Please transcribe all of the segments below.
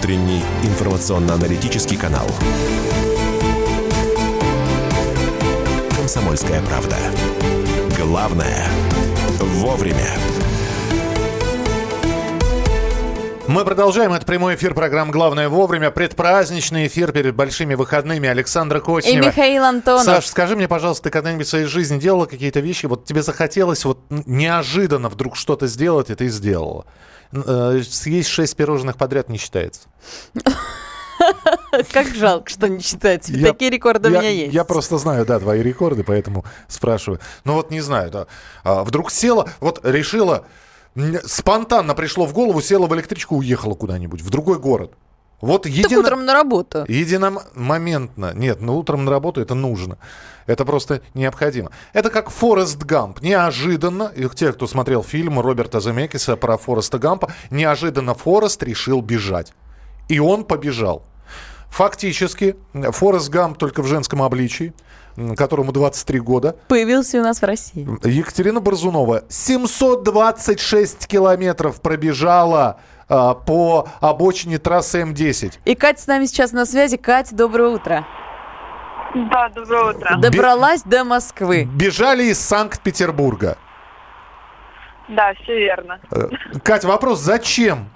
Утренний информационно-аналитический канал «Комсомольская правда». Главное – вовремя. Мы продолжаем. Это прямой эфир программы «Главное вовремя». Предпраздничный эфир перед большими выходными. Александра Кочнева. И Михаил Антонов. Саш, скажи мне, пожалуйста, ты когда-нибудь в своей жизни делала какие-то вещи, вот тебе захотелось вот неожиданно вдруг что-то сделать, и ты сделала? Съесть 6 пирожных подряд не считается. Как жалко, что не считается. Такие рекорды у меня есть. Я просто знаю, да, твои рекорды, поэтому спрашиваю. Ну вот не знаю, да. Вдруг села, вот решила... Спонтанно пришло в голову, села в электричку, уехала куда-нибудь, в другой город. Вот так утром на работу. Единомоментно. Нет, утром на работу это нужно. Это просто необходимо. Это как Форест Гамп. Неожиданно, и те, кто смотрел фильм Роберта Земекиса про Фореста Гампа, неожиданно Форест решил бежать. И он побежал. Фактически, Форест Гамп только в женском обличии, которому 23 года. Появился у нас в России. Екатерина Борзунова 726 километров пробежала по обочине трассы М10. И Катя с нами сейчас на связи. Катя, доброе утро. Да, доброе утро. Добралась до Москвы. Бежали из Санкт-Петербурга. Да, все верно. Кать, вопрос, зачем?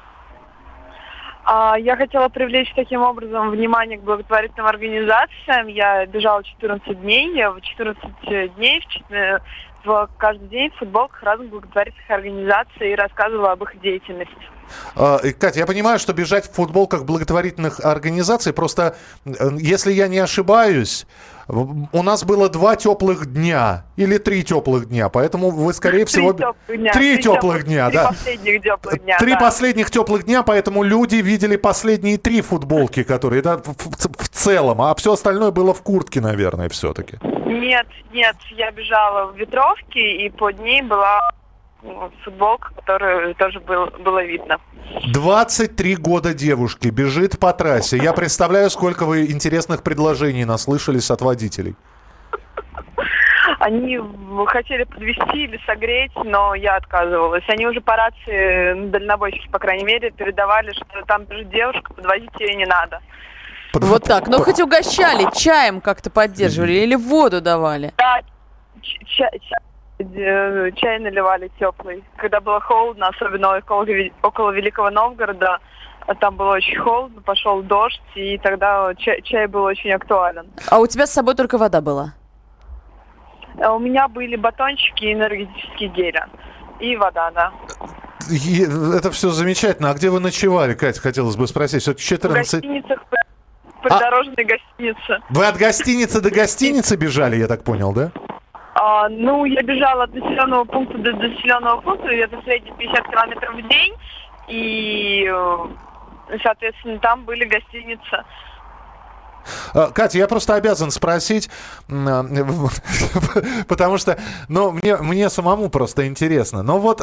Я хотела привлечь таким образом внимание к благотворительным организациям. Я бежала 14 дней. В 14 дней каждый день в футболках разных благотворительных организаций и рассказывала об их деятельности. Катя, я понимаю, что бежать в футболках благотворительных организаций, просто, если я не ошибаюсь, у нас было 2 теплых дня или 3 теплых дня, поэтому вы, скорее всего... 3 теплых дня, да. 3 последних теплых дня, 3 да. последних теплых дня, поэтому люди видели последние 3 футболки, которые, да, в целом, а все остальное было в куртке, наверное, все-таки. Нет, я бежала в ветровке, и под ней была футболка, которую тоже было видно. 23 года девушки бежит по трассе. Я представляю, сколько вы интересных предложений наслышались от водителей. Они хотели подвезти или согреть, но я отказывалась. Они уже по рации, дальнобойщики, по крайней мере, передавали, что там бежит девушка, подвозить ее не надо. Вот так. Но хоть угощали, чаем как-то поддерживали или воду давали? Да, чай наливали теплый. Когда было холодно, особенно около Великого Новгорода, там было очень холодно, пошел дождь, и тогда чай был очень актуален. А у тебя с собой только вода была? У меня были батончики и энергетические гели. И вода, да. Это все замечательно. А где вы ночевали, Катя, хотелось бы спросить? Все 14... В гостиницах, придорожной гостинице. Вы от гостиницы до гостиницы бежали, я так понял, да? Я бежала от населенного пункта до населенного пункта, это в среднем 50 километров в день, и, соответственно, там были гостиницы. Катя, я просто обязан спросить, потому что, мне самому просто интересно. Но вот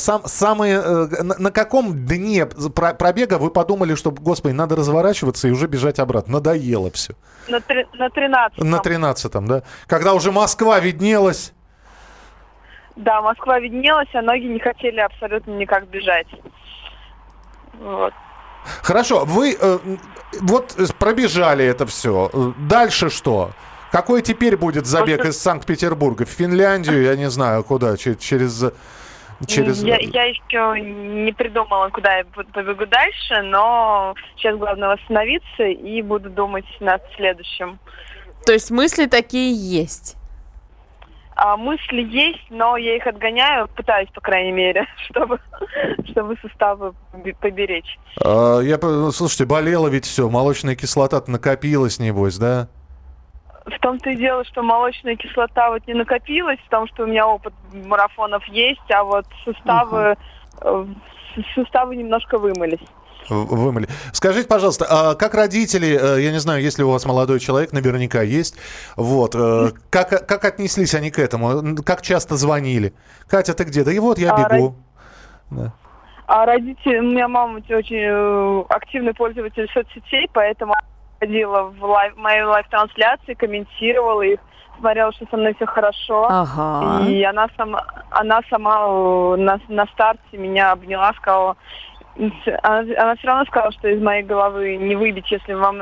на каком дне пробега вы подумали, что, господи, надо разворачиваться и уже бежать обратно? Надоело все. На 13-м. На 13-м, да? Когда уже Москва виднелась. Да, Москва виднелась, а ноги не хотели абсолютно никак бежать. Вот. Хорошо, вы вот пробежали это все. Дальше что? Какой теперь будет забег из Санкт-Петербурга? В Финляндию, я не знаю, куда? Через... Я еще не придумала, куда я побегу дальше, но сейчас главное восстановиться и буду думать над следующим. То есть мысли такие есть? Мысли есть, но я их отгоняю, пытаюсь, по крайней мере, чтобы суставы поберечь. Слушайте, болело ведь все, молочная кислота-то накопилась, небось, да? В том-то и дело, что молочная кислота вот не накопилась, в том, что у меня опыт марафонов есть, а вот суставы немножко вымылись. Вымыли. Скажите, пожалуйста, а как родители, я не знаю, если у вас молодой человек, наверняка есть, вот, как отнеслись они к этому? Как часто звонили? Катя, ты где? Да и вот я бегу. Да. А родители, у меня мама очень активный пользователь соцсетей, поэтому ходила в мои лайв-трансляции, комментировала их, смотрела, что со мной все хорошо. Ага. И она сама на старте меня обняла, сказала: Она все равно сказала, что из моей головы не выбить, если вам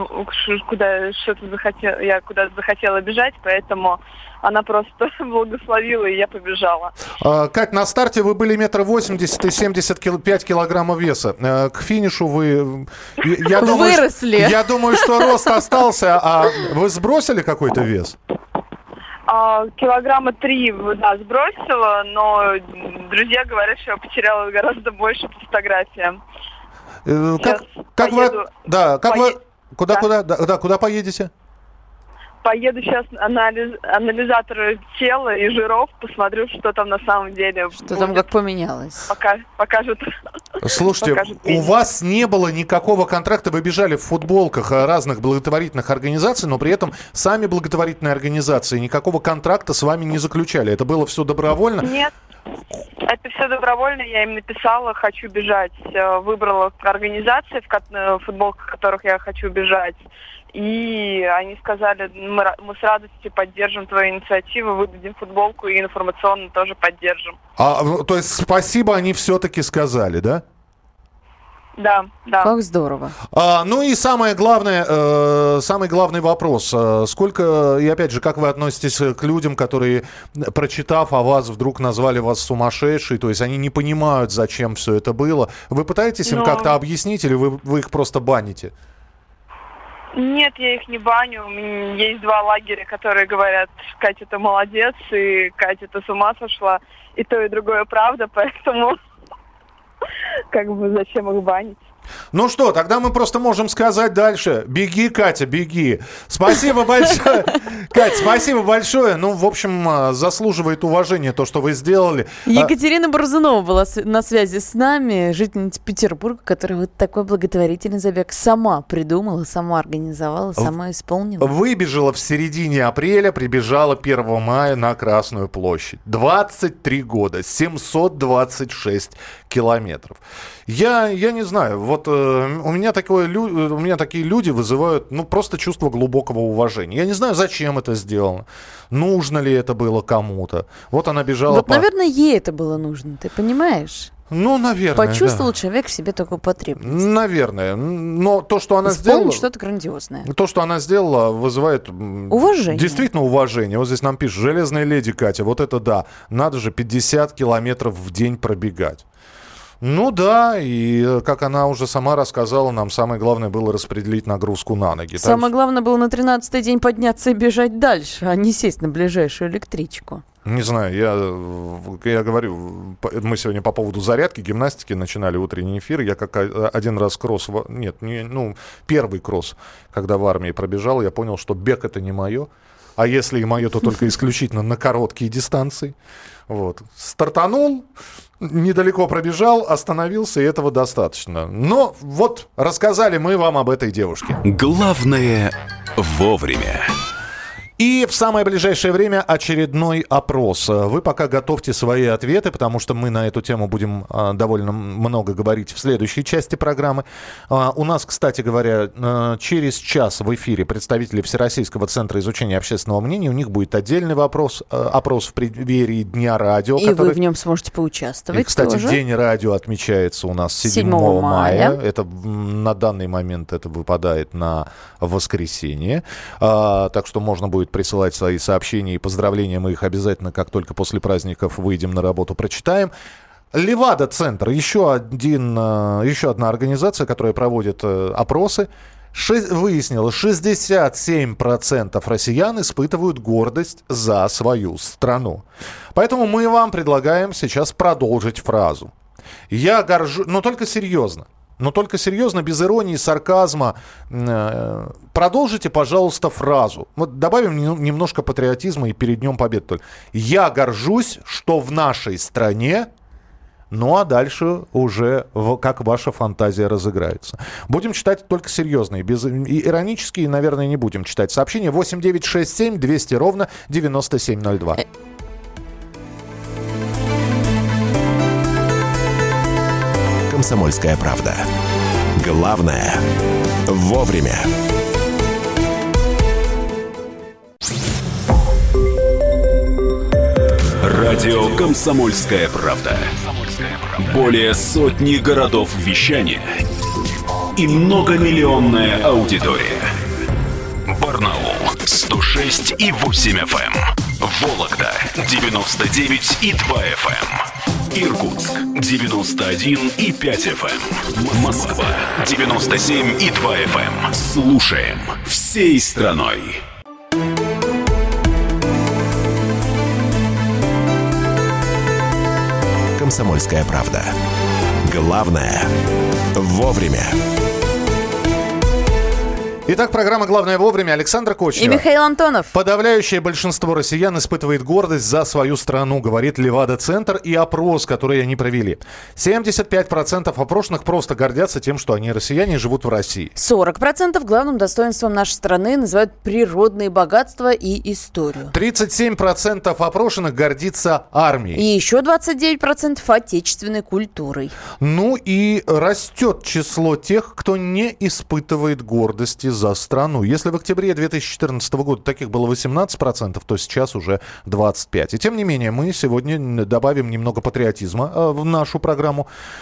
я куда-то захотела бежать, поэтому она просто благословила, и я побежала. Кать, на старте вы были 1,80 м и 75 килограммов веса. К финишу вы... Выросли. Я думаю, что рост остался, а вы сбросили какой-то вес? Килограмма 3, да, сбросила, но друзья говорят, что я потеряла гораздо больше по фотографиям. Куда поедете? Поеду сейчас анализатор тела и жиров, посмотрю, что там на самом деле. Что там как поменялось. Покажут. Слушайте, у вас не было никакого контракта, вы бежали в футболках разных благотворительных организаций, но при этом сами благотворительные организации никакого контракта с вами не заключали. Это было все добровольно? Нет. Это все добровольно, я им написала, хочу бежать. Выбрала организации, в футболках которых я хочу бежать. И они сказали, мы с радостью поддержим твою инициативу, выдадим футболку и информационно тоже поддержим. То есть спасибо они все-таки сказали, да? Да. Как здорово. Ну и самый главный вопрос. Сколько, и опять же, как вы относитесь к людям, которые, прочитав о вас, вдруг назвали вас сумасшедшей, то есть они не понимают, зачем все это было. Вы пытаетесь им как-то объяснить или вы их просто баните? Нет, я их не баню. Есть 2 лагеря, которые говорят, Катя, ты молодец, и Катя, ты с ума сошла. И то, и другое правда, поэтому зачем их банить? Ну что, тогда мы просто можем сказать дальше. Беги, Катя, беги. Спасибо большое. Кать, спасибо большое. Ну, в общем, заслуживает уважения то, что вы сделали. Екатерина Борзунова была на связи с нами, жительница Петербурга, которая вот такой благотворительный забег сама придумала, сама организовала, сама исполнила. Выбежала в середине апреля, прибежала 1 мая на Красную площадь. 23 года, 726 километров. Я не знаю, вот у меня такие люди вызывают, просто чувство глубокого уважения. Я не знаю, зачем это сделано, нужно ли это было кому-то. Вот она бежала наверное, ей это было нужно, ты понимаешь? Ну, наверное, почувствовал человек в себе такую потребность. Наверное. Но то, что она сделала... сделала... что-то грандиозное. То, что она сделала, вызывает... Уважение. Действительно уважение. Вот здесь нам пишут: «Железная леди Катя, вот это да. Надо же 50 километров в день пробегать». Ну да, и как она уже сама рассказала, нам самое главное было распределить нагрузку на ноги. Самое главное было на 13-й день подняться и бежать дальше, а не сесть на ближайшую электричку. Не знаю, я говорю, мы сегодня по поводу зарядки, гимнастики начинали утренний эфир. Я как один раз первый кросс, когда в армии пробежал, я понял, что бег — это не мое. А если и мое, то только исключительно на короткие дистанции. Вот. Стартанул, недалеко пробежал, остановился, и этого достаточно. Но вот рассказали мы вам об этой девушке. Главное вовремя. И в самое ближайшее время очередной опрос. Вы пока готовьте свои ответы, потому что мы на эту тему будем довольно много говорить в следующей части программы. У нас, кстати говоря, через час в эфире представители Всероссийского центра изучения общественного мнения. У них будет отдельный опрос в преддверии Дня радио. И вы в нем сможете поучаствовать. И, кстати, тоже. День радио отмечается у нас 7 мая. Это на данный момент это выпадает на воскресенье. Так что можно будет присылать свои сообщения и поздравления. Мы их обязательно, как только после праздников выйдем на работу, прочитаем. Левада-центр, еще одна организация, которая проводит опросы, выяснила, 67% россиян испытывают гордость за свою страну. Поэтому мы вам предлагаем сейчас продолжить фразу. Я горжусь, но только серьезно, без иронии, сарказма. Продолжите, пожалуйста, фразу. Вот добавим немножко патриотизма и перед Днем Победы только. Я горжусь, что в нашей стране... Ну, а дальше уже как ваша фантазия разыграется. Будем читать только серьезные. И иронические, наверное, не будем читать. Сообщение 8967 200 ровно 9702. «Комсомольская правда». Главное – вовремя. Радио «Комсомольская правда». Более сотни городов вещания и многомиллионная аудитория. Барнаул 106,8 FM. Вологда 99,2 FM. Иркутск 91,5 FM. Москва 97,2 FM. Слушаем всей страной. «Комсомольская правда». Главное – вовремя. Итак, программа «Главное вовремя». Александр Кочнева. И Михаил Антонов. Подавляющее большинство россиян испытывает гордость за свою страну, говорит Левада-центр и опрос, который они провели. 75% опрошенных просто гордятся тем, что они россияне и живут в России. 40% главным достоинством нашей страны называют природные богатства и историю. 37% опрошенных гордится армией. И еще 29% отечественной культурой. Ну и растет число тех, кто не испытывает гордости за страну. Если в октябре 2014 года таких было 18%, то сейчас уже 25%. И тем не менее, мы сегодня добавим немного патриотизма в нашу программу.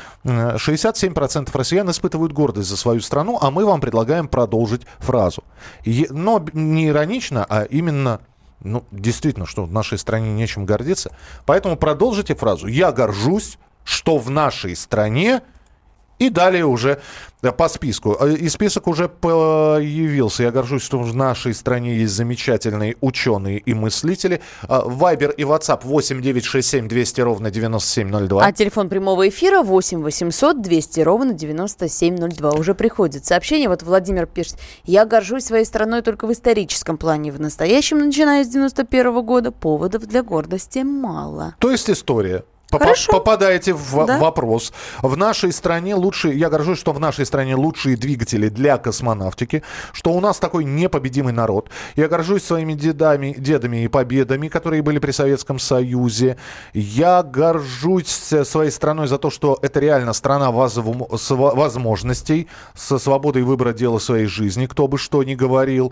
67% россиян испытывают гордость за свою страну, а мы вам предлагаем продолжить фразу. Но не иронично, а именно... действительно, что в нашей стране нечем гордиться. Поэтому продолжите фразу. «Я горжусь, что в нашей стране...» И далее уже по списку. И список уже появился. Я горжусь, что в нашей стране есть замечательные ученые и мыслители. Вайбер и WhatsApp 8 967 200 ровно 9702. А телефон прямого эфира 8 800 200 ровно 9702. Уже приходит сообщение. Вот Владимир пишет. Я горжусь своей страной только в историческом плане. В настоящем, начиная с 91 года, поводов для гордости мало. То есть история. Попадаете в вопрос. В нашей стране я горжусь, что в нашей стране лучшие двигатели для космонавтики, что у нас такой непобедимый народ. Я горжусь своими дедами и победами, которые были при Советском Союзе. Я горжусь своей страной за то, что это реально страна возможностей, со свободой выбора дела своей жизни, кто бы что ни говорил.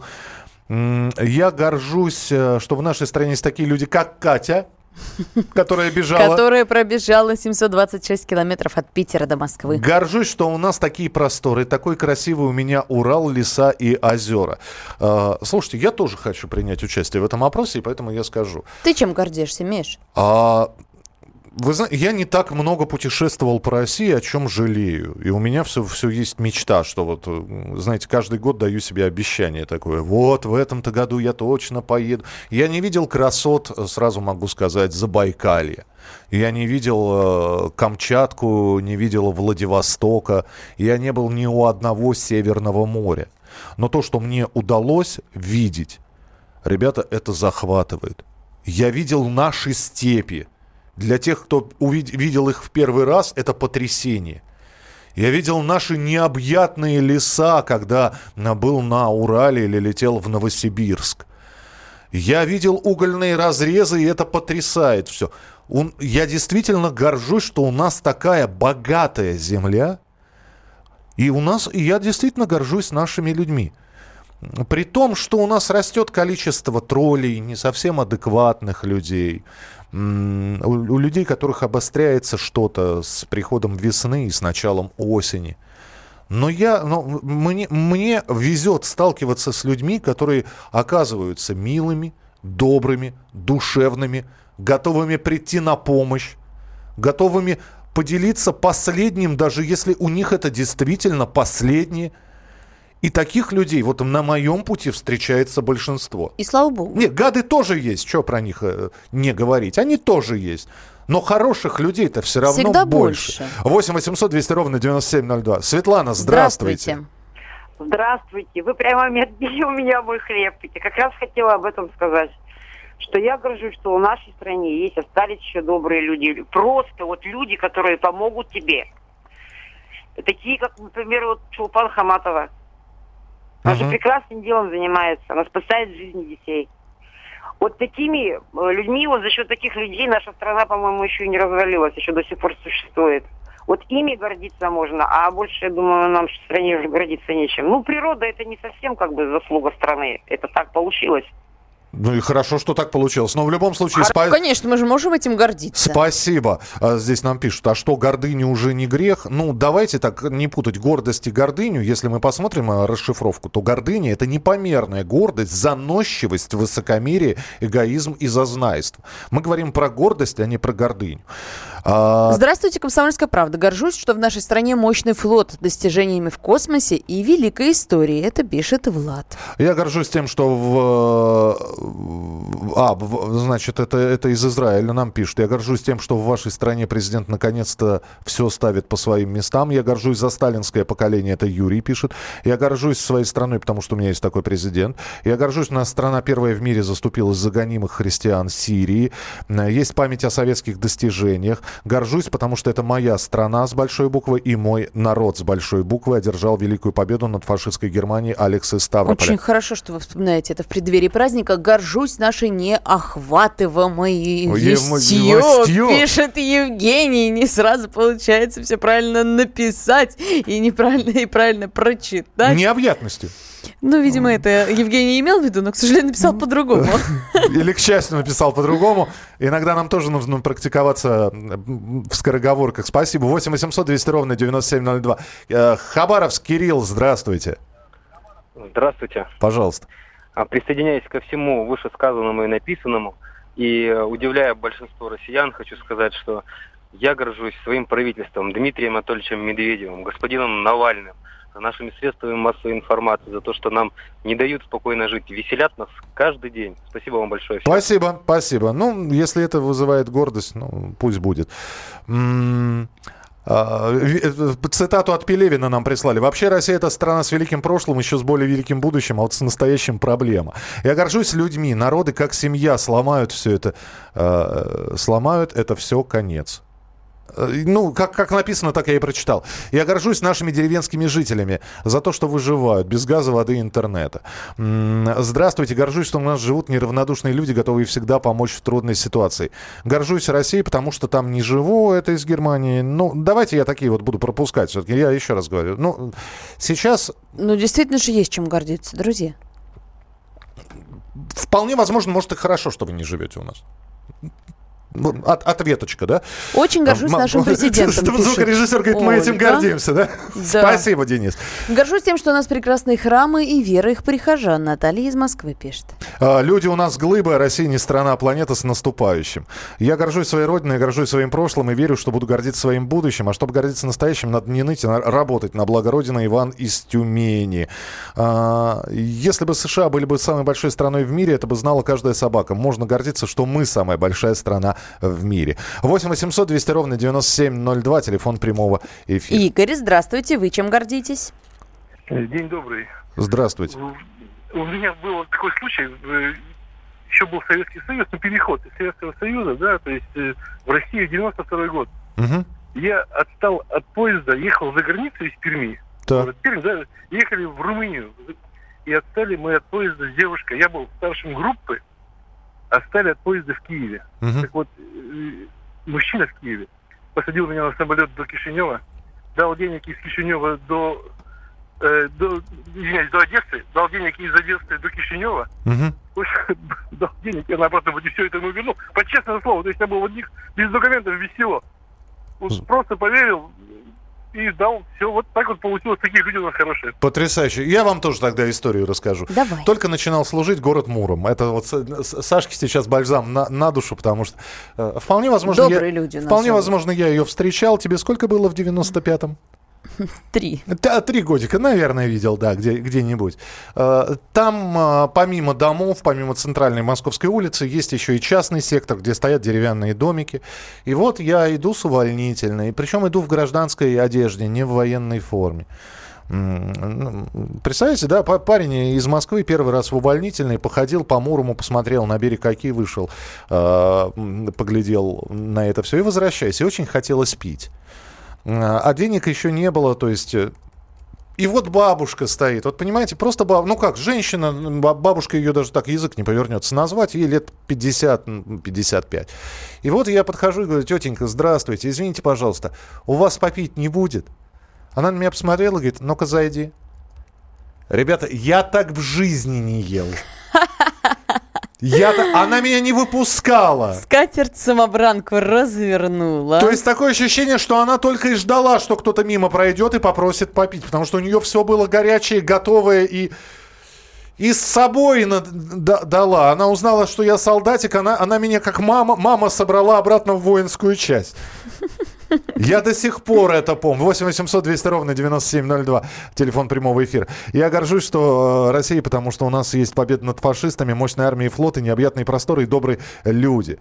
Я горжусь, что в нашей стране есть такие люди, как Катя, которая пробежала 726 километров от Питера до Москвы. Горжусь, что у нас такие просторы, такой красивый у меня Урал, леса и озера. Слушайте, я тоже хочу принять участие в этом опросе, и поэтому я скажу. Ты чем гордишься, Миш? Вы знаете, я не так много путешествовал по России, о чем жалею. И у меня все есть мечта, что знаете, каждый год даю себе обещание такое. Вот, в этом-то году я точно поеду. Я не видел красот, сразу могу сказать, Забайкалья. Я не видел Камчатку, не видел Владивостока. Я не был ни у одного Северного моря. Но то, что мне удалось видеть, ребята, это захватывает. Я видел наши степи. Для тех, кто видел их в первый раз, это потрясение. Я видел наши необъятные леса, когда был на Урале или летел в Новосибирск. Я видел угольные разрезы, и это потрясает все. Я действительно горжусь, что у нас такая богатая земля. И я действительно горжусь нашими людьми. При том, что у нас растет количество троллей, не совсем адекватных людей, у людей, которых обостряется что-то с приходом весны и с началом осени. Но мне везет сталкиваться с людьми, которые оказываются милыми, добрыми, душевными, готовыми прийти на помощь, готовыми поделиться последним, даже если у них это действительно последнее. И таких людей вот на моем пути встречается большинство. И слава богу. Нет, гады тоже есть, что про них не говорить. Они тоже есть. Но хороших людей-то все равно всегда больше. 8 800 200 ровно 9702. Светлана, здравствуйте. Здравствуйте. Вы прямо отбили у меня мой хлеб. Я как раз хотела об этом сказать. Что я горжусь, что в нашей стране остались еще добрые люди. Просто люди, которые помогут тебе. Такие, как, например, Чулпан Хаматова. Она же прекрасным делом занимается. Она спасает жизни детей. Вот такими людьми, за счет таких людей наша страна, по-моему, еще и не развалилась, еще до сих пор существует. Вот ими гордиться можно, а больше, я думаю, нам в стране уже гордиться нечем. Природа — это не совсем заслуга страны. Это так получилось. Ну и хорошо, что так получилось. Но в любом случае... Конечно, мы же можем этим гордиться. Спасибо. Здесь нам пишут, а что, гордыня уже не грех? Ну, давайте так не путать гордость и гордыню. Если мы посмотрим расшифровку, то гордыня — это непомерная гордость, заносчивость, высокомерие, эгоизм и зазнайство. Мы говорим про гордость, а не про гордыню. Здравствуйте, «Комсомольская правда». Горжусь, что в нашей стране мощный флот, достижениями в космосе и великой историей. Это пишет Влад. Я горжусь тем, что значит, это из Израиля нам пишут. Я горжусь тем, что в вашей стране президент наконец-то все ставит по своим местам. Я горжусь за сталинское поколение. Это Юрий пишет. Я горжусь своей страной, потому что у меня есть такой президент. Я горжусь, у нас страна первая в мире заступилась за гонимых христиан Сирии. Есть память о советских достижениях. Горжусь, потому что это моя страна с большой буквы и мой народ с большой буквы одержал великую победу над фашистской Германией. Алекс из Ставрополя. Очень хорошо, что вы вспоминаете это в преддверии праздника. Горжусь нашей неохватываемой вестью, пишет Евгений. Не сразу получается все правильно написать и неправильно и правильно прочитать. Необъятностью. Ну, видимо, это Евгений имел в виду, но, к сожалению, написал по-другому. Или, к счастью, написал по-другому. Иногда нам тоже нужно практиковаться в скороговорках. Спасибо. 8 800 200 ровно 9702. Хабаровск, Кирилл, здравствуйте. Здравствуйте. Пожалуйста. Присоединяясь ко всему вышесказанному и написанному, и удивляя большинство россиян, хочу сказать, что я горжусь своим правительством, Дмитрием Анатольевичем Медведевым, господином Навальным, нашими средствами массовой информации, за то, что нам не дают спокойно жить, веселят нас каждый день. Спасибо вам большое. Спасибо. Ну, если это вызывает гордость, ну, пусть будет. Цитату от Пелевина нам прислали. Вообще Россия — это страна с великим прошлым, еще с более великим будущим, а вот с настоящим проблема. Я горжусь людьми. Народы, как семья, сломают все это. Сломают это все, конец. Ну, как написано, так я и прочитал. Я горжусь нашими деревенскими жителями за то, что выживают без газа, воды и интернета. Здравствуйте, горжусь, что у нас живут неравнодушные люди, готовые всегда помочь в трудной ситуации. Горжусь Россией, потому что там не живу, это из Германии. Ну, давайте я такие вот буду пропускать все-таки. Я еще раз говорю. Ну, сейчас... Ну, действительно же есть чем гордиться, друзья. Вполне возможно, может, и хорошо, что вы не живете у нас. Ответочка, да? Очень горжусь нашим президентом. Звукорежиссер говорит, мы этим гордимся, да? Спасибо, Денис. Горжусь тем, что у нас прекрасные храмы и вера их прихожан. Наталья из Москвы пишет. Люди у нас глыбы, а Россия не страна, а планета с наступающим. Я горжусь своей родиной, горжусь своим прошлым и верю, что буду гордиться своим будущим. А чтобы гордиться настоящим, надо не ныть, а работать на благо Родины. Иван из Тюмени. Если бы США были бы самой большой страной в мире, это бы знала каждая собака. Можно гордиться, что мы самая большая страна в мире. 8 800 200 ровно 9702, телефон прямого эфира. Игорь, здравствуйте. Вы чем гордитесь? День добрый. Здравствуйте. У меня был такой случай, еще был Советский Союз, но переход из Советского Союза, да, то есть в Россию 92-й год. Угу. Я отстал от поезда, ехал за границу из Перми. Так. Пермь, да, ехали в Румынию. И отстали мы от поезда с девушкой. Я был старшим группы. Отстали от поезда в Киеве. Угу. Так вот, мужчина в Киеве посадил меня на самолет до Кишинева, дал денег из Кишинева до Одессы, дал денег из Одессы до Кишинева, дал денег, я наоборот все это ему вернул. По честному слову, то есть я был в одних без документов, без всего. Вот просто поверил и дал все. Вот так вот получилось. Такие люди у нас хорошие. Потрясающе. Я вам тоже тогда историю расскажу. Давай. Только начинал служить, город Муром. Это вот Сашке сейчас бальзам на душу, потому что вполне возможно, возможно, я ее встречал. Тебе сколько было в 95-м? 3. 3 годика, наверное, видел, да, где-нибудь. Там помимо домов, помимо центральной Московской улицы, есть еще и частный сектор, где стоят деревянные домики. И вот я иду с увольнительной, причем иду в гражданской одежде, не в военной форме. Представляете, да, парень из Москвы первый раз в увольнительной, походил по Мурому, посмотрел на берег Оки, вышел, поглядел на это все и возвращаюсь. И очень хотелось пить. А денег еще не было, то есть... И вот бабушка стоит, вот понимаете, просто ну как, женщина, бабушка, ее даже так язык не повернется назвать, ей лет 50-55. И вот я подхожу и говорю: тетенька, здравствуйте, извините, пожалуйста, у вас попить не будет? Она на меня посмотрела и говорит: ну-ка зайди. Ребята, я так в жизни не ел. Она меня не выпускала. Скатерть-самобранку развернула. То есть такое ощущение, что она только и ждала, что кто-то мимо пройдет и попросит попить. Потому что у нее все было горячее, готовое и с собой дала. Она узнала, что я солдатик. Она меня как мама собрала обратно в воинскую часть. Я до сих пор это помню. 8 800 200 ровно 9702. Телефон прямого эфира. Я горжусь, что Россия, потому что у нас есть победа над фашистами, мощная армия и флот, и необъятные просторы, и добрые люди.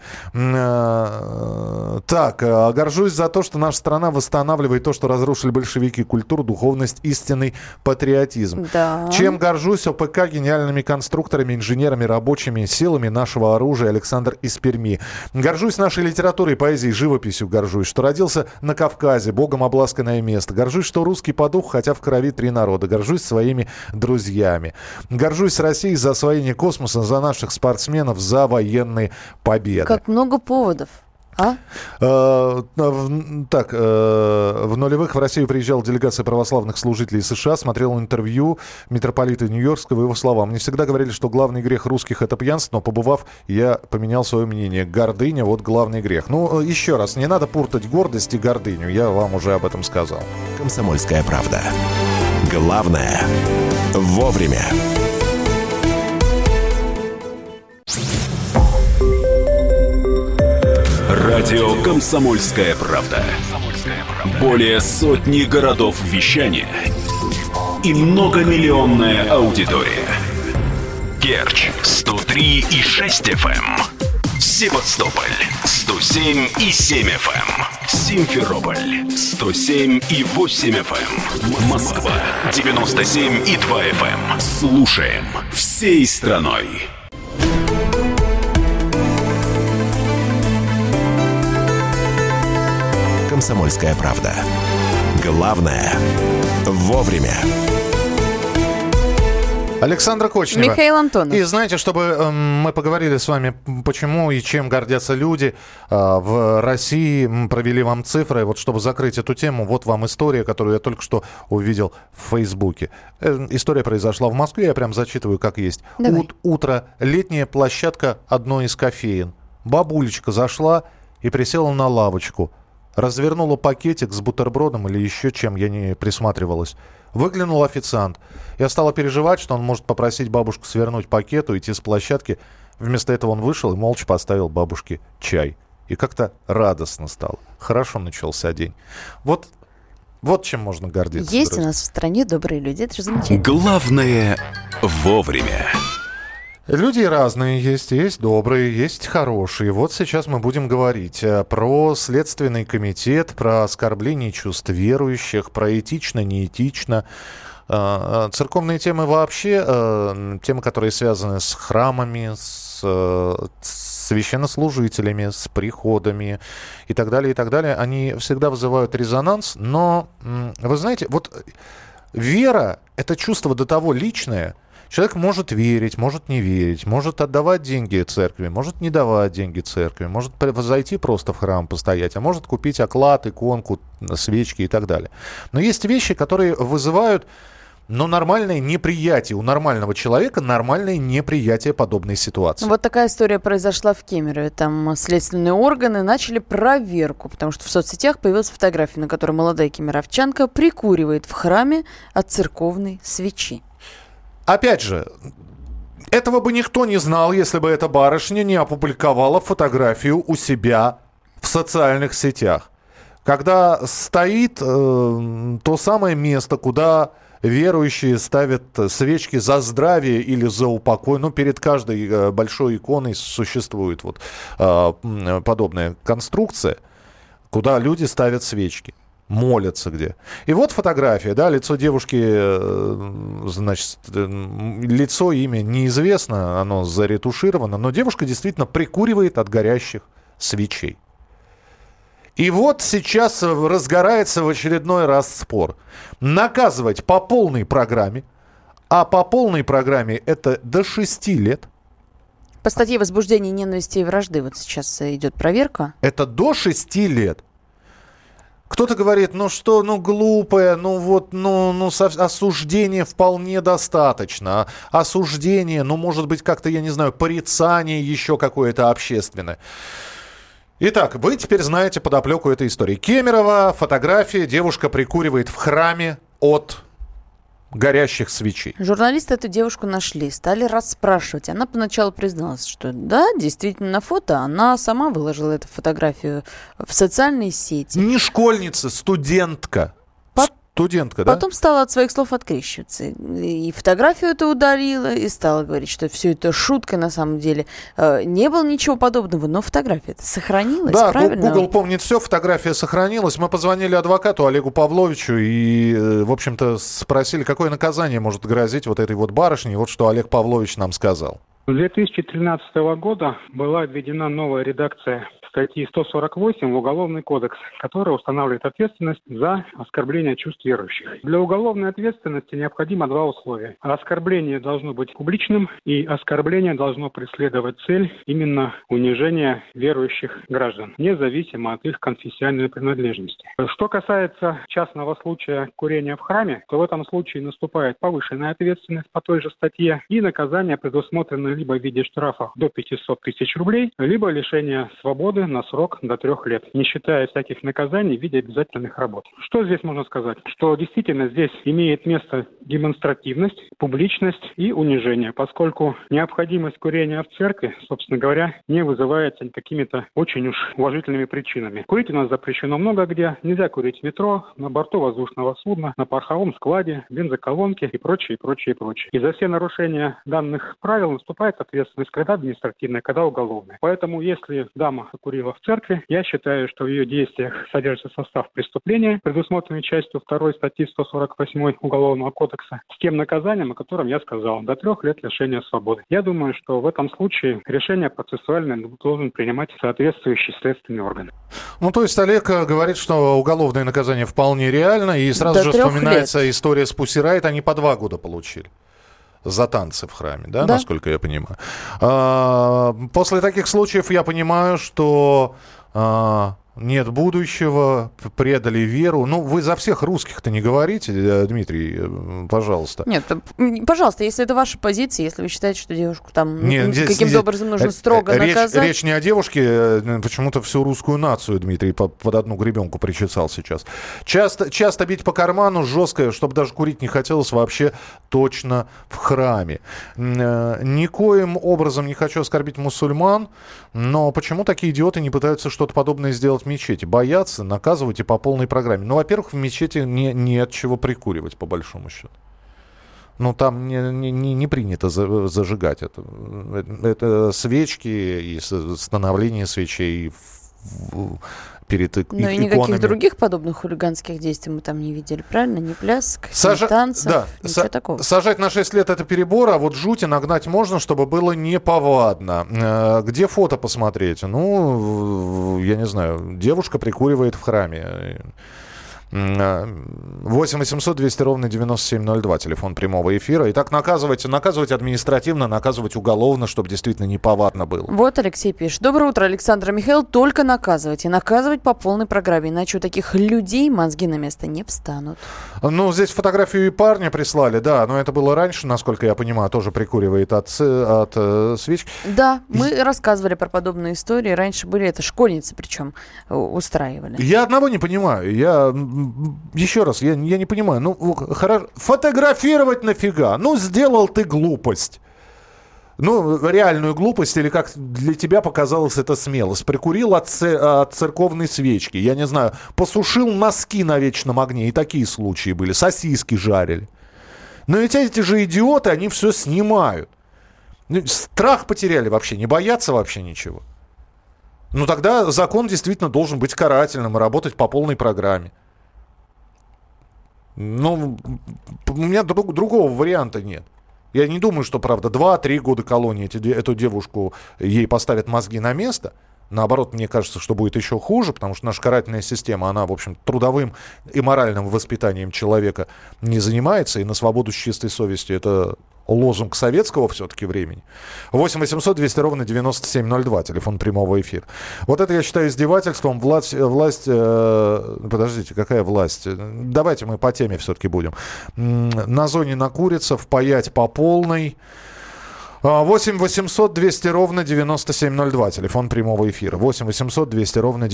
Так, горжусь за то, что наша страна восстанавливает то, что разрушили большевики: культуру, духовность, истинный патриотизм. Да. Чем горжусь? ОПК гениальными конструкторами, инженерами, рабочими силами нашего оружия. Александр из Перми. Горжусь нашей литературой, поэзией, живописью. Горжусь, что родился на Кавказе, богом обласканное место. Горжусь, что русский по духу, хотя в крови 3 народа. Горжусь своими друзьями. Горжусь Россией за освоение космоса, за наших спортсменов, за военные победы. Как много поводов. В нулевых в Россию приезжала делегация православных служителей США, смотрел интервью митрополита Нью-Йоркского, его словам. Мне всегда говорили, что главный грех русских — это пьянство, но побывав, я поменял свое мнение. Гордыня — вот главный грех. Еще раз, не надо путать гордость и гордыню, я вам уже об этом сказал. «Комсомольская правда». Главное — вовремя. Радио «Комсомольская правда». Более сотни городов вещания и многомиллионная аудитория. Керчь 103,6 FM, Севастополь 107,7 FM, Симферополь 107,8 FM, Москва 97,2 FM. Слушаем всей страной. «Комсомольская правда». Главное — вовремя. Александра Кочнева. Михаил Антонов. И знаете, чтобы мы поговорили с вами, почему и чем гордятся люди в России, провели вам цифры. Вот чтобы закрыть эту тему, вот вам история, которую я только что увидел в Фейсбуке. История произошла в Москве, я прям зачитываю как есть. Утро, летняя площадка одной из кофеен. Бабулечка зашла и присела на лавочку. Развернула пакетик с бутербродом или еще чем, я не присматривалась. Выглянул официант. Я стала переживать, что он может попросить бабушку свернуть пакет, уйти с площадки. Вместо этого он вышел и молча поставил бабушке чай. И как-то радостно стало. Хорошо начался день. Вот чем можно гордиться. Есть друзья. у нас в стране добрые люди, это же замечательно. Главное — вовремя. Люди разные есть добрые, есть хорошие. Вот сейчас мы будем говорить про Следственный комитет, про оскорбление чувств верующих, про этично, неэтично. Церковные темы вообще, темы, которые связаны с храмами, с священнослужителями, с приходами и так далее, они всегда вызывают резонанс. Но, вы знаете, вот вера — это чувство до того личное. Человек может верить, может не верить, может отдавать деньги церкви, может не давать деньги церкви, может зайти просто в храм постоять, а может купить оклад, иконку, свечки и так далее. Но есть вещи, которые вызывают нормальное неприятие. У нормального человека нормальное неприятие подобной ситуации. Вот такая история произошла в Кемерове. Там следственные органы начали проверку, потому что в соцсетях появилась фотография, на которой молодая кемеровчанка прикуривает в храме от церковной свечи. Опять же, этого бы никто не знал, если бы эта барышня не опубликовала фотографию у себя в социальных сетях. Когда стоит то самое место, куда верующие ставят свечки за здравие или за упокой. Перед каждой большой иконой существует подобная конструкция, куда люди ставят свечки. Молятся где. И вот фотография, лицо девушки, значит, лицо, имя неизвестно, оно заретушировано, но девушка действительно прикуривает от горящих свечей. И вот сейчас разгорается в очередной раз спор. Наказывать по полной программе, а по полной программе это до 6 лет. По статье возбуждения ненависти и вражды вот сейчас идет проверка. Это до 6 лет. Кто-то говорит, глупое, осуждения вполне достаточно. Осуждение, может быть, как-то, я не знаю, порицание еще какое-то общественное. Итак, вы теперь знаете подоплеку этой истории. Кемерово, фотография, девушка прикуривает в храме от горящих свечей. Журналисты эту девушку нашли, стали расспрашивать. Она поначалу призналась, что да, действительно, на фото она сама выложила эту фотографию в социальные сети. Не школьница, студентка. Студентка, да? Потом стала от своих слов открещиваться. И фотографию эту удалила, и стала говорить, что все это шутка на самом деле. Не было ничего подобного, но фотография-то сохранилась, да, правильно? Google помнит все, фотография сохранилась. Мы позвонили адвокату Олегу Павловичу и, в общем-то, спросили, какое наказание может грозить вот этой вот барышне. И вот что Олег Павлович нам сказал. С 2013 года была введена новая редакция статьи 148 в Уголовный кодекс, которая устанавливает ответственность за оскорбление чувств верующих. Для уголовной ответственности необходимо два условия. Оскорбление должно быть публичным, и оскорбление должно преследовать цель именно унижения верующих граждан, независимо от их конфессиональной принадлежности. Что касается частного случая курения в храме, то в этом случае наступает повышенная ответственность по той же статье, и наказание предусмотрено либо в виде штрафа до 500 тысяч рублей, либо лишение свободы на срок до 3 лет, не считая всяких наказаний в виде обязательных работ. Что здесь можно сказать? Что действительно здесь имеет место демонстративность, публичность и унижение, поскольку необходимость курения в церкви, собственно говоря, не вызывается какими-то очень уж уважительными причинами. Курить у нас запрещено много где. Нельзя курить в метро, на борту воздушного судна, на пороховом складе, бензоколонке и прочее, прочее, прочее. И за все нарушения данных правил наступает ответственность, когда административная, когда уголовная. Поэтому, если дама курила в церкви, я считаю, что в ее действиях содержится состав преступления, предусмотренный частью 2 статьи 148 Уголовного кодекса, с тем наказанием, о котором я сказал, до 3 лет лишения свободы. Я думаю, что в этом случае решение процессуальное должен принимать соответствующий следственный орган. То есть Олег говорит, что уголовное наказание вполне реально, и сразу же вспоминается история с Pussy Riot, они по 2 года получили. За танцы в храме, да, насколько я понимаю. После таких случаев я понимаю, что нет будущего, предали веру. Вы за всех русских-то не говорите, Дмитрий, пожалуйста. Нет, пожалуйста, если это ваша позиция, если вы считаете, что девушку там каким-то образом нужно строго наказать. Речь не о девушке, почему-то всю русскую нацию Дмитрий под одну гребенку причесал сейчас. Часто бить по карману, жесткое, чтобы даже курить не хотелось вообще точно в храме. Никоим образом не хочу оскорбить мусульман, но почему такие идиоты не пытаются что-то подобное сделать в мечети? Боятся, наказывать и по полной программе. Во-первых, в мечети нет чего прикуривать, по большому счету. Там не принято зажигать это. Это свечки и становление свечей перед иконами. И никаких других подобных хулиганских действий мы там не видели, правильно? Ни плясок, ни танцев, ничего такого. Сажать на 6 лет — это перебор, а вот жути нагнать можно, чтобы было неповадно. Где фото посмотреть? Я не знаю, девушка прикуривает в храме. 8 800 200 ровно 9702, телефон прямого эфира. Итак, наказывать административно, наказывать уголовно, чтобы действительно неповадно было. Вот Алексей пишет. Доброе утро, Александр Михаил. Только наказывать. И наказывать по полной программе. Иначе у таких людей мозги на место не встанут. Здесь фотографию и парня прислали, да. Но это было раньше, насколько я понимаю, тоже прикуривает от свечки. Да, мы рассказывали про подобные истории. Раньше были это школьницы, причем устраивали. Я одного не понимаю. Еще раз, я не понимаю. Фотографировать нафига? Сделал ты глупость. Реальную глупость, или как для тебя показалось это смелость. Прикурил от церковной свечки. Я не знаю, посушил носки на вечном огне. И такие случаи были. Сосиски жарили. Но ведь эти же идиоты, они все снимают. Страх потеряли вообще, не боятся вообще ничего. Тогда закон действительно должен быть карательным и работать по полной программе. У меня другого варианта нет. Я не думаю, что, правда, 2-3 года колонии эту девушку, ей поставят мозги на место. Наоборот, мне кажется, что будет еще хуже, потому что наша карательная система, она, в общем, трудовым и моральным воспитанием человека не занимается, и на свободу с чистой совестью это лозунг советского все-таки времени. 8 800 200 ровно 9702, телефон прямого эфира. Вот это я считаю издевательством. Подождите, какая власть? Давайте мы по теме все-таки будем. На зоне накуриться, впаять по полной. 8 800 200 ровно 9702, телефон прямого эфира. 8 800 200 ровно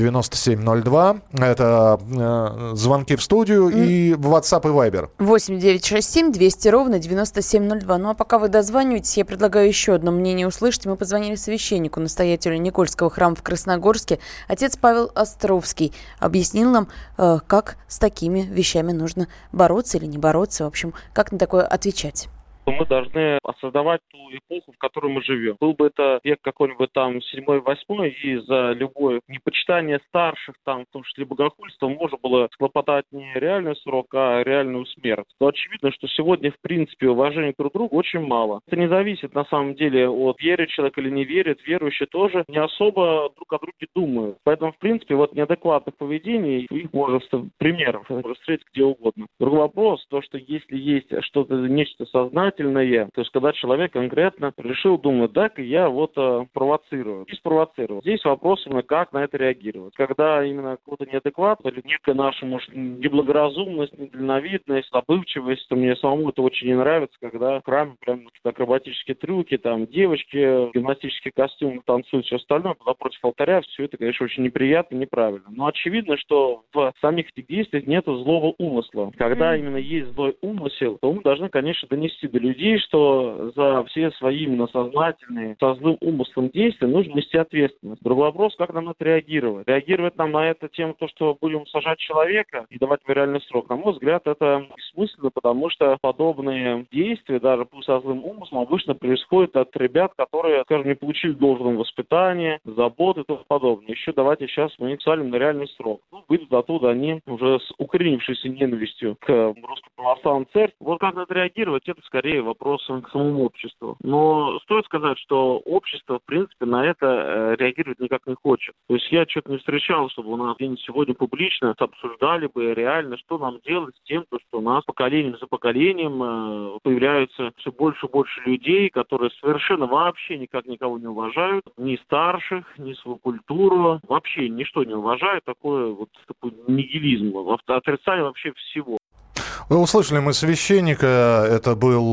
9702. Это звонки в студию и WhatsApp и Viber. 8 967 200 ровно 9702. Ну а пока вы дозваниваетесь, я предлагаю еще одно мнение услышать. Мы позвонили священнику, настоятелю Никольского храма в Красногорске. Отец Павел Островский объяснил нам, как с такими вещами нужно бороться или не бороться. В общем, как на такое отвечать. Мы должны осознавать ту эпоху, в которой мы живем. Был бы это век какой-нибудь там 7-8, и за любое непочитание старших, там, в том числе богохульство, можно было схлопотать не реальный срок, а реальную смерть. Но очевидно, что сегодня, в принципе, уважения друг к другу очень мало. Это не зависит, на самом деле, от верит человек или не верит. Верующие тоже не особо друг о друге думают. Поэтому, в принципе, вот неадекватных поведений, их множество примеров, встретить где угодно. Другой вопрос, то, что если есть что-то, нечто сознательное, то есть когда человек конкретно решил думать, так, и я вот провоцирую. И спровоцировал. Здесь вопрос именно, как на это реагировать. Когда именно какой-то неадекват, или некая наша, может, неблагоразумность, недальновидность, забывчивость, то мне самому это очень не нравится, когда в храме прям какие-то акробатические трюки, там девочки в гимнастических костюмах танцуют, все остальное, напротив алтаря, все это, конечно, очень неприятно и неправильно. Но очевидно, что в самих этих действиях нет злого умысла. Когда именно есть злой умысел, то мы должны, конечно, донести до людей, что за все свои именно сознательные, со злым умыслом действия нужно нести ответственность. Другой вопрос, как нам на это реагировать. Реагировать нам на это тем, что будем сажать человека и давать ему реальный срок, на мой взгляд, это бессмысленно, потому что подобные действия, даже со злым умыслом, обычно происходят от ребят, которые, скажем, не получили должного воспитания, заботы и тому подобное. Еще давайте сейчас мы их свалим на реальный срок. Выйдут оттуда они уже с укоренившейся ненавистью к русской православной церкви. Вот как на это реагировать, это скорее вопрос к самому обществу. Но стоит сказать, что общество, в принципе, на это реагировать никак не хочет. То есть я что-то не встречал, чтобы у нас сегодня публично обсуждали бы реально, что нам делать с тем, что у нас поколением за поколением появляются все больше и больше людей, которые совершенно вообще никак никого не уважают, ни старших, ни свою культуру, вообще ничто не уважают, такой нигилизм, отрицание вообще всего. Вы услышали, мы священника, это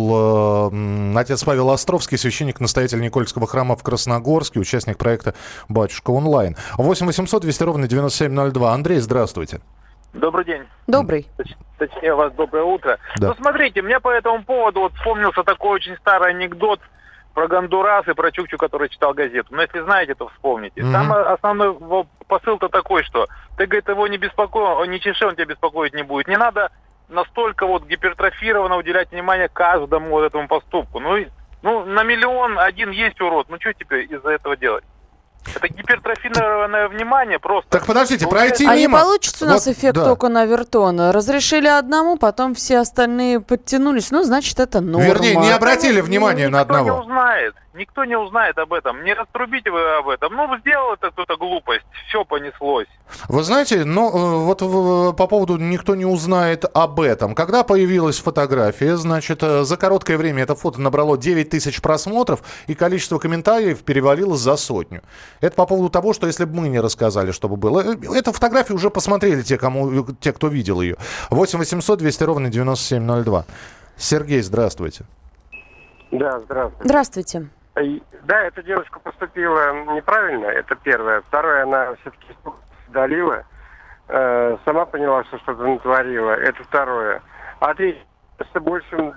был отец Павел Островский, священник-настоятель Никольского храма в Красногорске, участник проекта «Батюшка онлайн». 8 800 200 ровно 9702. Андрей, здравствуйте. Добрый день. Добрый. Точнее, у вас доброе утро. Да. Ну, смотрите, мне по этому поводу вспомнился такой очень старый анекдот про Гондурас и про Чукчу, который читал газету. Но если знаете, то вспомните. Там основной посыл-то такой, что ты, говорит, его не беспокой, он не чеши, он тебя беспокоить не будет. Не надо настолько гипертрофированно уделять внимание каждому этому поступку. Ну, на миллион один есть урод. Ну, что теперь из-за этого делать? Это гипертрофированное внимание просто. Так подождите, пройти мимо. А не получится у нас эффект тока на Вертона? Разрешили одному, потом все остальные подтянулись. Ну, значит, это норма. Вернее, не обратили внимания на одного. Никто не узнает. Никто не узнает об этом. Не раструбите вы об этом. Ну, сделал это кто-то глупость. Все понеслось. Вы знаете, вот по поводу никто не узнает об этом. Когда появилась фотография, значит, за короткое время это фото набрало 9 тысяч просмотров, и количество комментариев перевалило за 100. Это по поводу того, что если бы мы не рассказали, что бы было. Эту фотографию уже посмотрели те, кто видел ее. 8 800 200 ровно 9702. Сергей, здравствуйте. Да, здравствуйте. Здравствуйте. Да, эта девушка поступила неправильно, это первое. Второе, она все-таки удалила, сама поняла, что что-то натворила, это второе. А третье, большим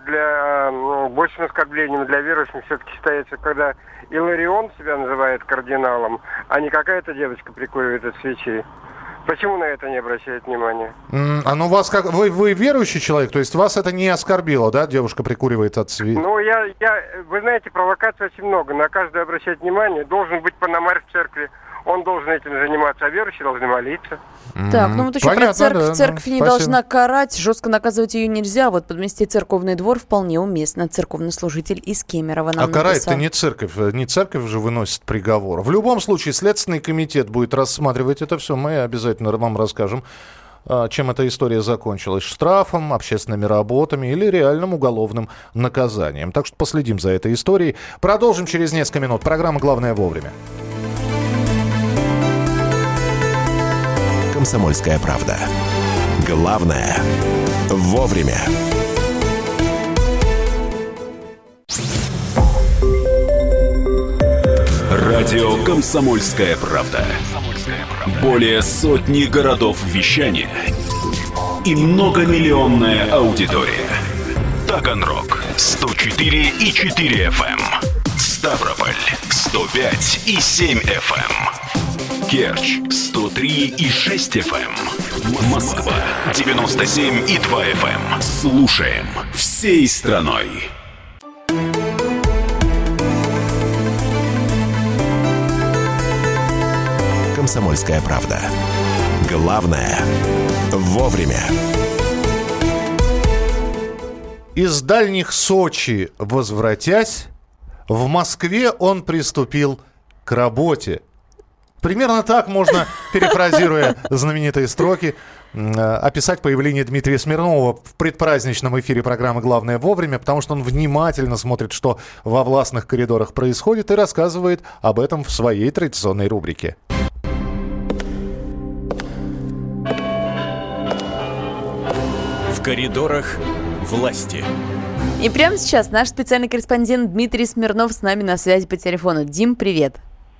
оскорблением для верующих все-таки считается, когда Иларион себя называет кардиналом, а не какая-то девочка прикуривает от свечей. Почему на это не обращают внимания? Вас как вы верующий человек, то есть вас это не оскорбило, да? Девушка прикуривает от свечи. Вы знаете, провокаций очень много. На каждое обращать внимание. Должен быть пономарь в церкви. Он должен этим заниматься, а верующие должны молиться. Так, вот еще про церковь. Да, церковь не должна карать, жестко наказывать ее нельзя. Вот подмести церковный двор вполне уместно. Церковнослужитель из Кемерово нам написал. Карает-то не церковь. Не церковь же выносит приговор. В любом случае, Следственный комитет будет рассматривать это все. Мы обязательно вам расскажем. чем эта история закончилась. Штрафом, общественными работами или реальным уголовным наказанием. Так что последим за этой историей. Продолжим через несколько минут. Программа «Главное вовремя». «Комсомольская правда». Главное вовремя. Радио «Комсомольская правда». Более сотни городов вещания и многомиллионная аудитория. Таганрог 104,4 FM, Ставрополь 105,7 FM, Керчь 103,6 FM, Москва 97,2 FM. Слушаем всей страной. «Комсомольская правда». Главное вовремя. Из дальних Сочи возвратясь, в Москве он приступил к работе. Примерно так можно, перефразируя знаменитые строки, описать появление Дмитрия Смирнова в предпраздничном эфире программы «Главное вовремя», потому что он внимательно смотрит, что во властных коридорах происходит, и рассказывает об этом в своей традиционной рубрике. В коридорах власти. И прямо сейчас наш специальный корреспондент Дмитрий Смирнов с нами на связи по телефону. Дим, привет.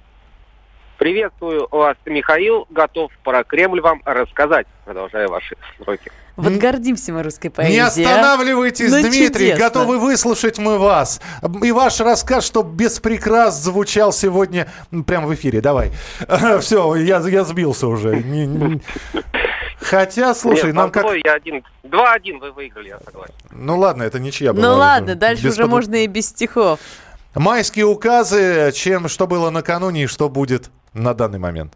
Приветствую вас, Михаил. Готов про Кремль вам рассказать, продолжая ваши строки. Вот гордимся мы русской поэзией. Не останавливайтесь, Ну, Дмитрий, чудесно. готовы выслушать мы вас. И ваш рассказ, что без прикрас, звучал сегодня прямо в эфире. Давай. Все, я сбился уже. Хотя, слушай, Нет, нам как... я один. 2-1 вы выиграли, я согласен. Ну ладно, это ничья была. Ну ладно, дальше Без уже под- можно и без стихов. Майские указы, что было накануне и что будет на данный момент?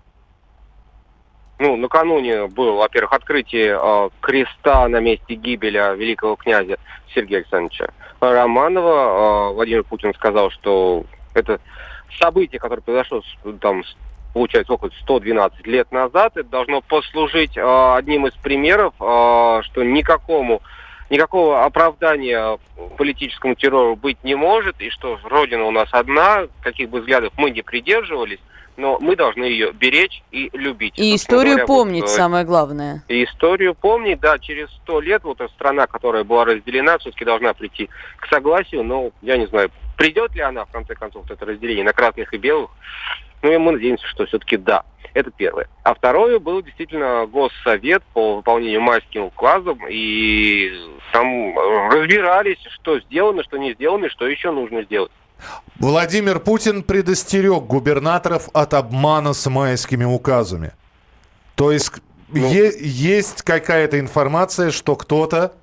Ну, накануне было, во-первых, открытие креста на месте гибели великого князя Сергея Александровича Романова. Владимир Путин сказал, что это событие, которое произошло там, получается, около 112 лет назад, это должно послужить одним из примеров, что никакого оправдания политическому террору быть не может, и что Родина у нас одна, каких бы взглядов мы не придерживались, но мы должны ее беречь и любить. И Собственно историю говоря, помнить, самое главное. И историю помнить, да, через 100 лет вот эта страна, которая была разделена, все-таки должна прийти к согласию, но я не знаю, придет ли она, в конце концов, это разделение на красных и белых, ну и мы надеемся, что все-таки да. Это первое. А второе был действительно Госсовет по выполнению майским указам, и там разбирались, что сделано, что не сделано, и что еще нужно сделать. Владимир Путин предостерег губернаторов от обмана с майскими указами. То есть есть какая-то информация, что кто-то...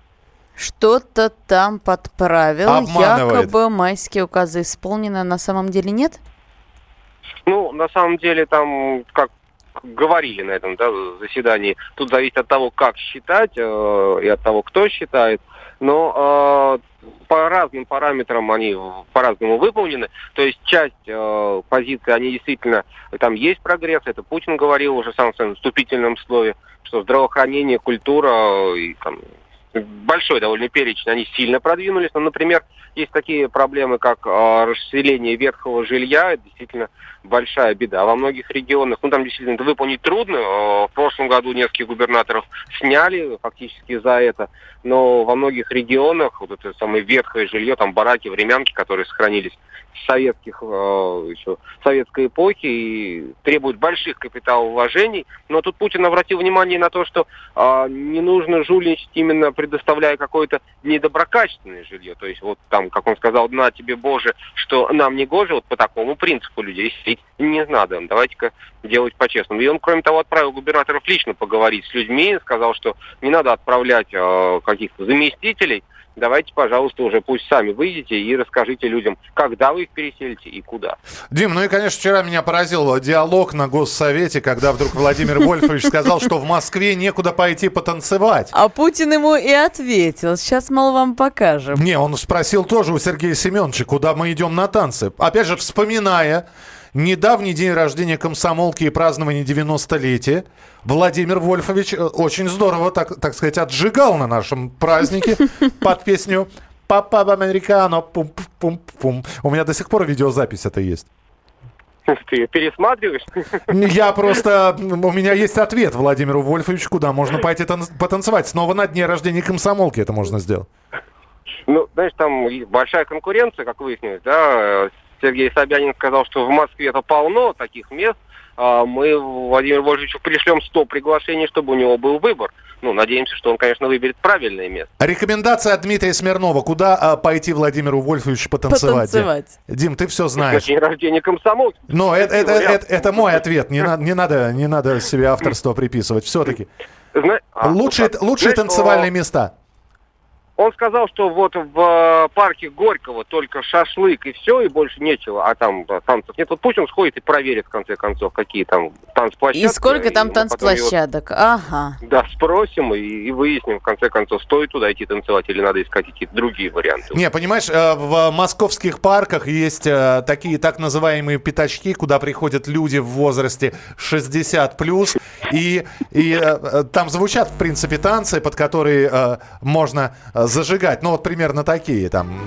Что-то там подправил. Обманывает. Якобы майские указы исполнены, а на самом деле нет? Ну, на самом деле, там, как говорили на этом заседании, тут зависит от того, как считать, и от того, кто считает. Но по разным параметрам они по-разному выполнены. То есть часть позиций, они действительно, там есть прогресс. Это Путин говорил уже в самом своем вступительном слове, что здравоохранение, культура и там большой довольно перечень, они сильно продвинулись. Но, например, есть такие проблемы, как расселение ветхого жилья. Это действительно большая беда во многих регионах. Ну, там действительно это выполнить трудно. В прошлом году нескольких губернаторов сняли фактически за это. Но во многих регионах вот это самое ветхое жилье, там бараки, времянки, которые сохранились с еще советской эпохи и требуют больших капиталовложений. Но тут Путин обратил внимание на то, что не нужно жульничать, именно предоставляя какое-то недоброкачественное жилье. То есть вот там, как он сказал, на тебе, Боже, что нам не гоже, вот по такому принципу людей селить не надо. Давайте-ка делать по-честному. И он, кроме того, отправил губернаторов лично поговорить с людьми, сказал, что не надо отправлять каких-то заместителей. Давайте, пожалуйста, уже пусть сами выйдете и расскажите людям, когда вы их переселите и куда. Дим, ну и, конечно, вчера меня поразил диалог на Госсовете, когда вдруг Владимир Вольфович сказал, что в Москве некуда пойти потанцевать. А Путин ему и ответил. Сейчас, мол, вам покажем. Не, он спросил тоже у Сергея Семеновича, куда мы идем на танцы. Опять же, вспоминая Недавний день рождения комсомолки и празднование 90-летия. Владимир Вольфович очень здорово, так сказать, отжигал на нашем празднике под песню «Папа американо, пум-пум-пум». У меня до сих пор видеозапись это есть. Ты пересматриваешь? Я просто... У меня есть ответ Владимиру Вольфовичу, куда можно пойти потанцевать. Снова на дне рождения комсомолки это можно сделать. Ну, знаешь, там большая конкуренция, как выяснилось, да. Сергей Собянин сказал, что в Москве-то полно таких мест. Мы Владимиру Вольфовичу пришлем 100 приглашений, чтобы у него был выбор. Ну, надеемся, что он, конечно, выберет правильное место. Рекомендация от Дмитрия Смирнова. Куда пойти Владимиру Вольфовичу потанцевать? Дим, ты все знаешь. День рождения комсомолки. Но это мой ответ. Не надо себе авторство приписывать. Все-таки. Лучшие танцевальные места. Он сказал, что вот в парке Горького только шашлык и все, и больше нечего, а там танцев нет. Вот пусть он сходит и проверит, в конце концов, какие там танцплощадки. И сколько там танцплощадок, ага. Да, спросим и выясним, в конце концов, стоит туда идти танцевать или надо искать какие-то другие варианты. Не, понимаешь, в московских парках есть такие так называемые пятачки, куда приходят люди в возрасте 60+, и там звучат, в принципе, танцы, под которые можно зажигать. Ну, вот примерно такие там.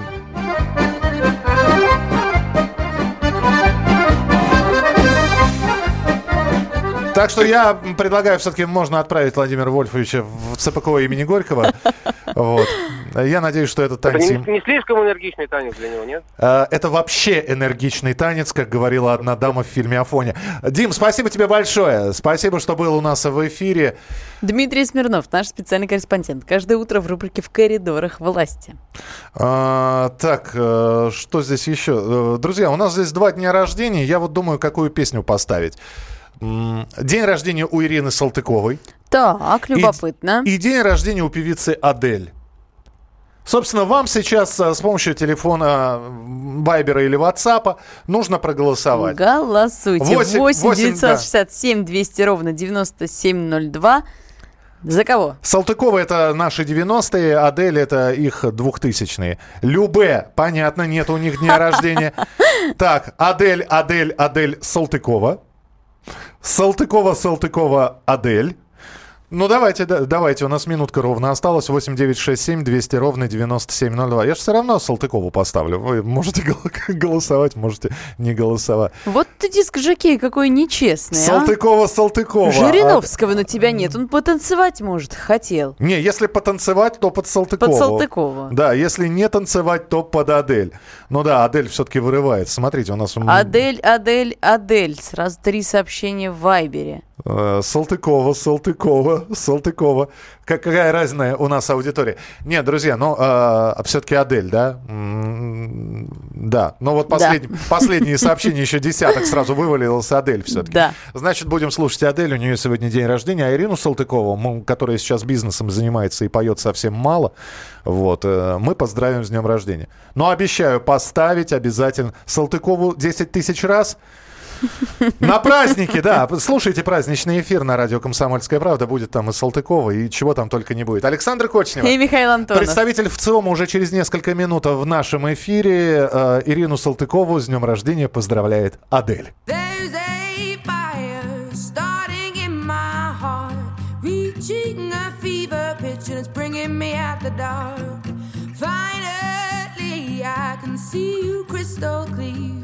Так что я предлагаю, все-таки можно отправить Владимира Вольфовича в ЦПКО имени Горького. Вот. Я надеюсь, что этот танец... Это не слишком энергичный танец для него, нет? Это вообще энергичный танец, как говорила одна дама в фильме «Афоня». Дим, спасибо тебе большое. Спасибо, что был у нас в эфире. Дмитрий Смирнов, наш специальный корреспондент. Каждое утро в рубрике «В коридорах власти». Так, что здесь еще? Друзья, у нас здесь 2 дня рождения. Я вот думаю, какую песню поставить. День рождения у Ирины Салтыковой. Так, любопытно. И день рождения у певицы Адель. Собственно, вам сейчас с помощью телефона Вайбера или Ватсапа нужно проголосовать. Голосуйте. 8 967 200 ровно 9702. За кого? Салтыкова — это наши 90-е, Адель — это их 2000-е. Любэ, понятно, нет у них дня рождения. Так, Адель, Салтыкова. Салтыкова, Адель. Ну, давайте, у нас минутка ровно осталась. 8 967 200 ровно 9702. Я же все равно Салтыкову поставлю. Вы можете голосовать, можете не голосовать. Вот ты диск-жокей какой нечестный, Салтыкова. Жириновского на тебя нет. Он потанцевать, может, хотел. Не, если потанцевать, то под Салтыкову. Под Салтыкову. Да, если не танцевать, то под Адель. Ну да, Адель все-таки вырывает. Смотрите, у нас... Адель. Сразу 3 сообщения в Вайбере. Салтыкова. Какая разная у нас аудитория? Нет, друзья, все-таки Адель, да? Да. Но вот последние сообщения, еще десяток сразу вывалилось. Адель все-таки. Да. Значит, будем слушать Адель. У нее сегодня день рождения. А Ирину Салтыкову, которая сейчас бизнесом занимается и поет совсем мало, вот, мы поздравим с днем рождения. Но обещаю поставить обязательно Салтыкову 10 тысяч раз. На празднике, да. Слушайте праздничный эфир на радио «Комсомольская правда». Будет там и Салтыкова, и чего там только не будет. Александр Кочнева. И Михаил Антонов. Представитель ВЦИОМа уже через несколько минут в нашем эфире. Ирину Салтыкову с днем рождения поздравляет Адель. Finally, I can see you crystal clear.